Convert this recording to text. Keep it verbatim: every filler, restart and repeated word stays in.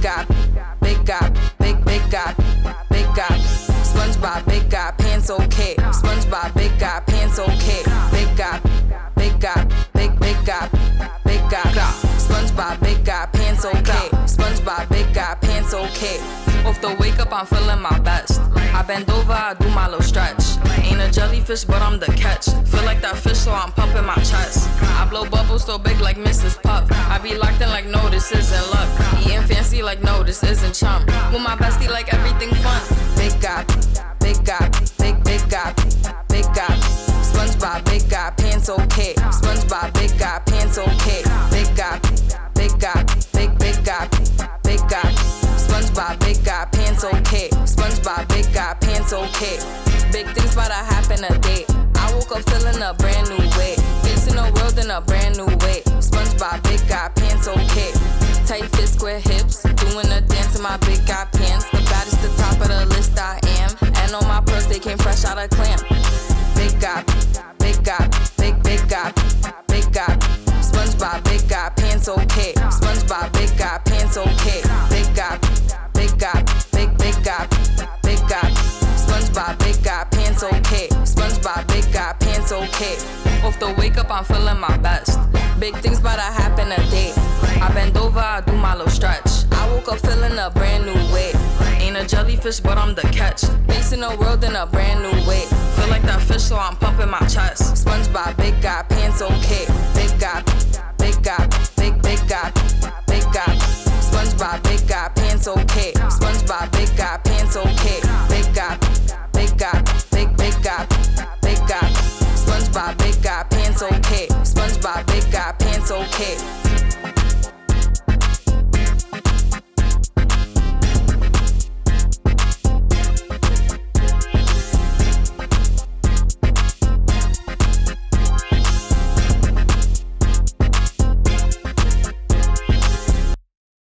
guy, big guy, big, big guy, big guy. SpongeBob, big guy, pants okay. SpongeBob, big guy, pants okay. Big guy, big guy, big, big guy, big guy. SpongeBob, big guy, pants okay. SpongeBob, big guy, pants okay. Off the wake up, I'm feeling my best. I bend over, I do my little stretch. Ain't a jellyfish, but I'm the catch. Feel like that fish, so I'm pumping my chest. I blow bubbles so big like Missus Puff. I be locked in like, no, this isn't luck. Eating fancy like, no, this isn't chump. With my bestie like everything fun. Big guy, big guy, big, big guy, big guy. SpongeBob, big guy, pants okay. SpongeBob, big guy, pants okay. Big guy, big guy, big, big guy, big guy. SpongeBob, big guy, pants okay. SpongeBob, big guy, pants okay. Big things bout to happen today. I woke up feeling a brand new way. Facing the world in a brand new way. SpongeBob, big guy, pants okay. Tight fit, square hips. Doing a dance in my big guy pants. The baddest, the top of the list I am. And on my purse, they came fresh out of clamp. Big guy, big guy, big, big guy, big guy. SpongeBob, big guy, pants okay. SpongeBob, big guy, pants okay. Big guy, big guy, big, big guy, big guy. SpongeBob, big guy, pants okay. SpongeBob, big guy, pants okay. Off the wake up, I'm feeling my best. Big things bout to happen today. I bend over, I do my little stretch. I woke up feeling a brand new way. Ain't a jellyfish, but I'm the catch. Facing the world in a brand new way. Feel like that fish, so I'm pumping my chest. SpongeBob, big guy, pants okay. Big guy, big guy, big, big guy.